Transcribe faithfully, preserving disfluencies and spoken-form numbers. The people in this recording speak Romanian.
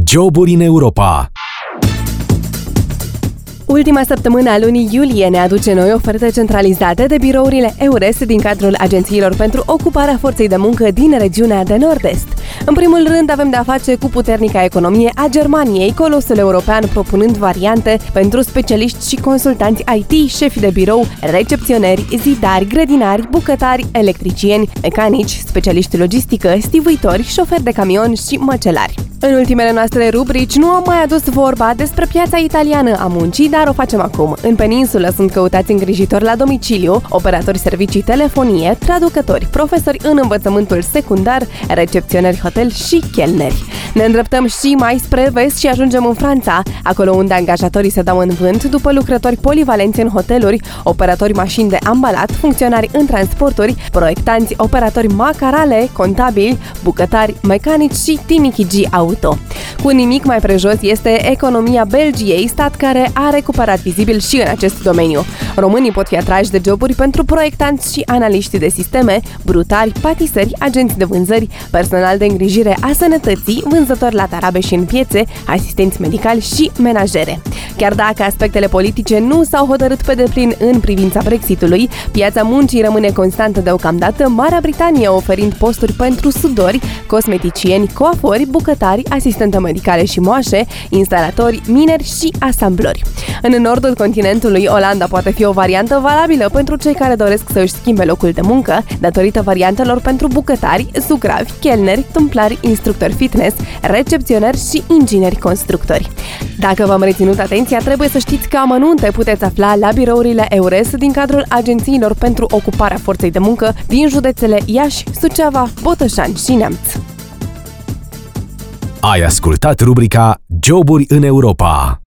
Joburi în Europa. Ultima săptămână a lunii iulie ne aduce noi oferte centralizate de birourile EURES din cadrul agențiilor pentru ocuparea forței de muncă din regiunea de nord-est. În primul rând avem de-a face cu puternica economie a Germaniei, colosul european propunând variante pentru specialiști și consultanți I T, șefi de birou, recepționeri, zidari, grădinari, bucătari, electricieni, mecanici, specialiști logistică, stivuitori, șoferi de camion și măcelari. În ultimele noastre rubrici nu am mai adus vorba despre piața italiană a muncii, dar o facem acum. În peninsulă sunt căutați îngrijitori la domiciliu, operatori servicii telefonie, traducători, profesori în învățământul secundar, recepționeri hotel și chelneri. Ne îndreptăm și mai spre vest și ajungem în Franța, acolo unde angajatorii se dau în vânt după lucrători polivalenți în hoteluri, operatori mașini de ambalat, funcționari în transporturi, proiectanți, operatori macarale, contabili, bucătari, mecanici și timichigi auto. Cu nimic mai prejos este economia Belgiei, stat care a recuperat vizibil și în acest domeniu. Românii pot fi atrași de joburi pentru proiectanți și analiști de sisteme, brutari, patiseri, agenți de vânzări, personal de îngrijire a sănătății, vânzători la tarabe și în piețe, asistenți medicali și menajere. Chiar dacă aspectele politice nu s-au hotărât pe deplin în privința Brexitului, piața muncii rămâne constantă deocamdată, Marea Britanie oferind posturi pentru sudori, cosmeticieni, coafori, bucătari, asistente medicale și moașe, instalatori, mineri și asamblori. În nordul continentului, Olanda poate fi o variantă valabilă pentru cei care doresc să își schimbe locul de muncă, datorită variantelor pentru bucătari, sugravi, chelneri, tâmplari, instructori fitness, recepționeri și ingineri constructori. Dacă v-am reținut atenția, trebuie să știți că amănunte puteți afla la birourile EURES din cadrul agențiilor pentru ocuparea forței de muncă din județele Iași, Suceava, Botoșani și Neamț. Ai ascultat rubrica Joburi în Europa.